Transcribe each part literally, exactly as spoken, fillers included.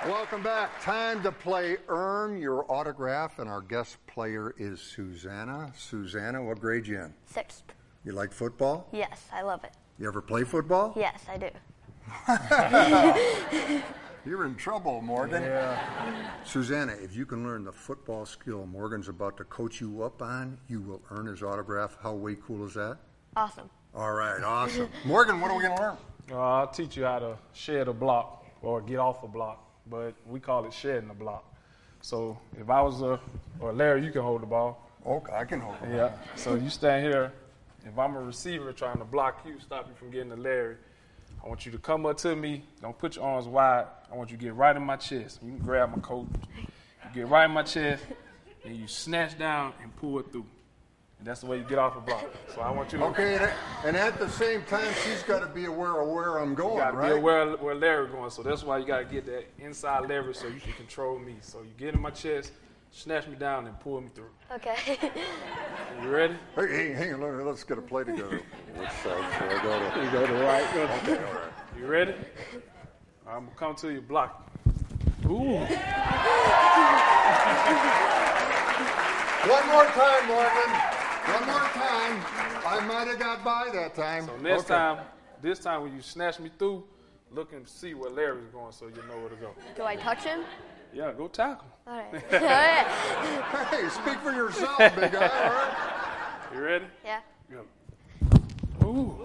Welcome back. Time to play Earn Your Autograph, and our guest player is Susanna. Susanna, what grade you in? Sixth. You like football? Yes, I love it. You ever play football? Yes, I do. You're in trouble, Morgan. Yeah. Susanna, if you can learn the football skill Morgan's about to coach you up on, you will earn his autograph. How way cool is that? Awesome. All right, awesome. Morgan, what are we going to learn? Uh, I'll teach you how to shed a block or get off a block, but we call it shedding a block. So if I was a, or Larry, you can hold the ball. Okay, I can hold it. Yeah. So you stand here. If I'm a receiver trying to block you, stop you from getting to Larry, I want you to come up to me. Don't put your arms wide. I want you to get right in my chest. You can grab my coat. You get right in my chest, and you snatch down and pull it through. And that's the way you get off a block. So I want you to. Okay, and, and at the same time, she's got to be aware of where I'm going, You got to right? be aware of where Larry's going. So that's why you got to get that inside leverage so you can control me. So you get in my chest, snatch me down, and pull me through. Okay. You ready? Hey, hey, hang on, let's get a play together. Which side should I go to? You go to the right. Go to Okay, all right. You ready? I'm going to come to you, block. Ooh. One more time, Morgan. One more time. I might have got by that time. So next Okay. time, this time when you snatch me through, look and see where Larry's going so you know where to go. Do I touch him? Yeah, go tackle. All right. All right. Hey, speak for yourself, big guy, all right? You ready? Yeah. Go. Ooh.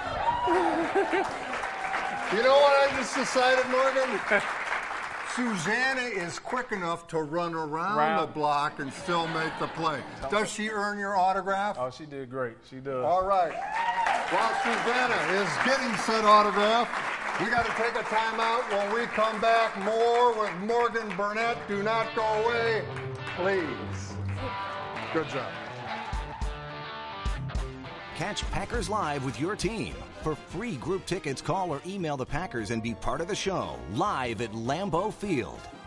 You know what I just decided, Morgan? Susanna is quick enough to run around Round. the block and still make the play. Does she earn your autograph? Oh, she did great. She does. All right. While Susanna is getting said autograph, we got to take a timeout. When we come back, more with Morgan Burnett. Do not go away, please. Good job. Catch Packers Live with your team. For free group tickets, call or email the Packers and be part of the show live at Lambeau Field.